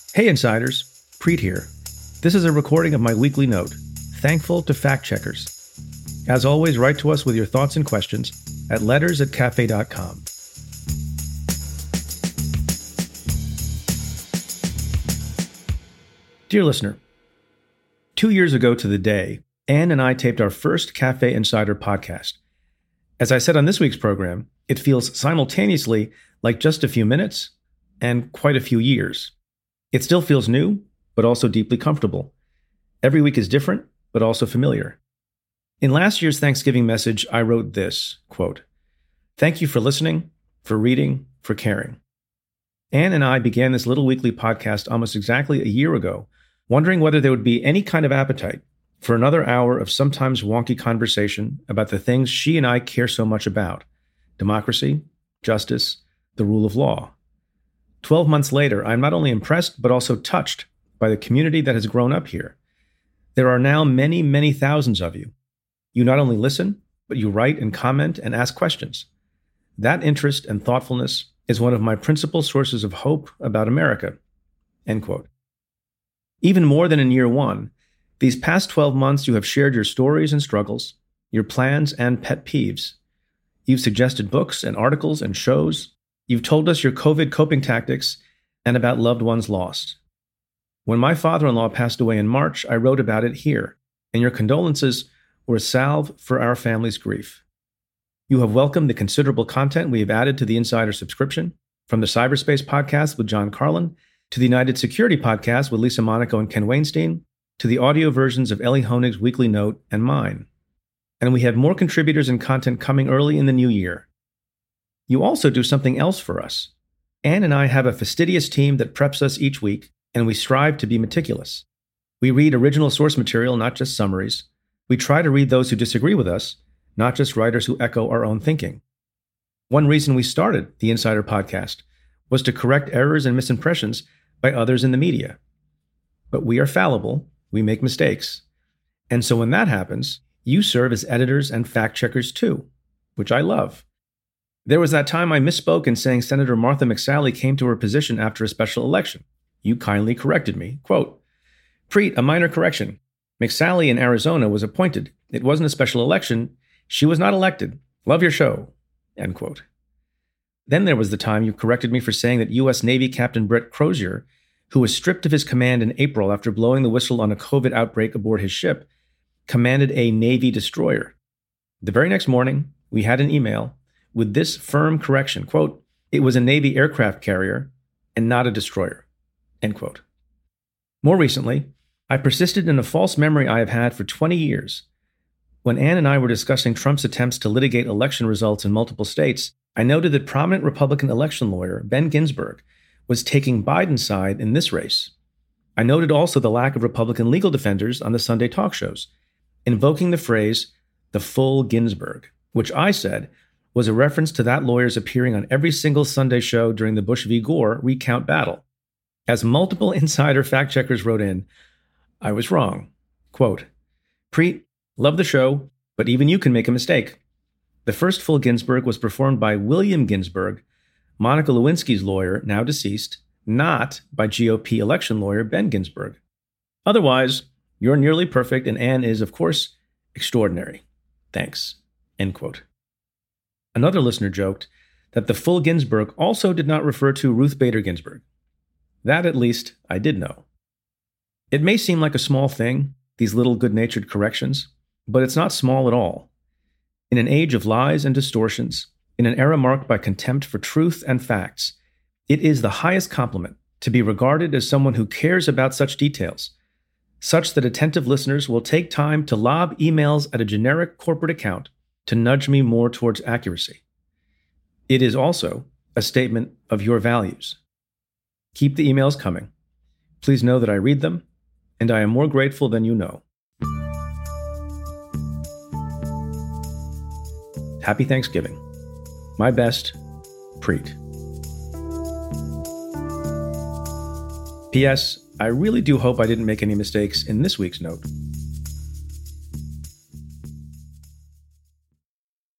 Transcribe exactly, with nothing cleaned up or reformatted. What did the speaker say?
Hey Insiders, Preet here. This is a recording of my weekly note, thankful to fact checkers. As always, write to us with your thoughts and questions at letters at cafe dot com. Dear listener, two years ago to the day, Anne and I taped our first Cafe Insider podcast. As I said on this week's program, it feels simultaneously like just a few minutes and quite a few years. It still feels new, but also deeply comfortable. Every week is different, but also familiar. In last year's Thanksgiving message, I wrote this, quote, "Thank you for listening, for reading, for caring." Anne and I began this little weekly podcast almost exactly a year ago, wondering whether there would be any kind of appetite for another hour of sometimes wonky conversation about the things she and I care so much about: democracy, justice, the rule of law. Twelve months later, I'm not only impressed, but also touched by the community that has grown up here. There are now many, many thousands of you. You not only listen, but you write and comment and ask questions. That interest and thoughtfulness is one of my principal sources of hope about America." End quote. Even more than in year one, these past twelve months you have shared your stories and struggles, your plans and pet peeves. You've suggested books and articles and shows. You've told us your COVID coping tactics and about loved ones lost. When my father-in-law passed away in March, I wrote about it here, and your condolences were a salve for our family's grief. You have welcomed the considerable content we have added to the Insider subscription, from the Cyberspace podcast with John Carlin, to the United Security podcast with Lisa Monaco and Ken Weinstein, to the audio versions of Ellie Honig's weekly note and mine. And we have more contributors and content coming early in the new year. You also do something else for us. Anne and I have a fastidious team that preps us each week, and we strive to be meticulous. We read original source material, not just summaries. We try to read those who disagree with us, not just writers who echo our own thinking. One reason we started the Insider podcast was to correct errors and misimpressions by others in the media. But we are fallible, we make mistakes. And so when that happens, you serve as editors and fact checkers too, which I love. There was that time I misspoke in saying Senator Martha McSally came to her position after a special election. You kindly corrected me. Quote, "Preet, a minor correction. McSally in Arizona was appointed. It wasn't a special election. She was not elected. Love your show." End quote. Then there was the time you corrected me for saying that U S Navy Captain Brett Crozier, who was stripped of his command in April after blowing the whistle on a COVID outbreak aboard his ship, commanded a Navy destroyer. The very next morning, we had an email with this firm correction, quote, "It was a Navy aircraft carrier and not a destroyer," end quote. More recently, I persisted in a false memory I have had for twenty years. When Anne and I were discussing Trump's attempts to litigate election results in multiple states, I noted that prominent Republican election lawyer Ben Ginsburg was taking Biden's side in this race. I noted also the lack of Republican legal defenders on the Sunday talk shows, invoking the phrase, "the full Ginsburg," which I said was a reference to that lawyer's appearing on every single Sunday show during the Bush v. Gore recount battle. As multiple Insider fact checkers wrote in, I was wrong. Quote, "Preet, love the show, but even you can make a mistake. The first full Ginsburg was performed by William Ginsburg, Monica Lewinsky's lawyer, now deceased, not by G O P election lawyer Ben Ginsburg. Otherwise, you're nearly perfect and Anne is, of course, extraordinary. Thanks." End quote. Another listener joked that the full Ginsburg also did not refer to Ruth Bader Ginsburg. That, at least, I did know. It may seem like a small thing, these little good-natured corrections, but it's not small at all. In an age of lies and distortions, in an era marked by contempt for truth and facts, it is the highest compliment to be regarded as someone who cares about such details, such that attentive listeners will take time to lob emails at a generic corporate account to nudge me more towards accuracy. It is also a statement of your values. Keep the emails coming. Please know that I read them, and I am more grateful than you know. Happy Thanksgiving. My best, Preet. P S. I really do hope I didn't make any mistakes in this week's note.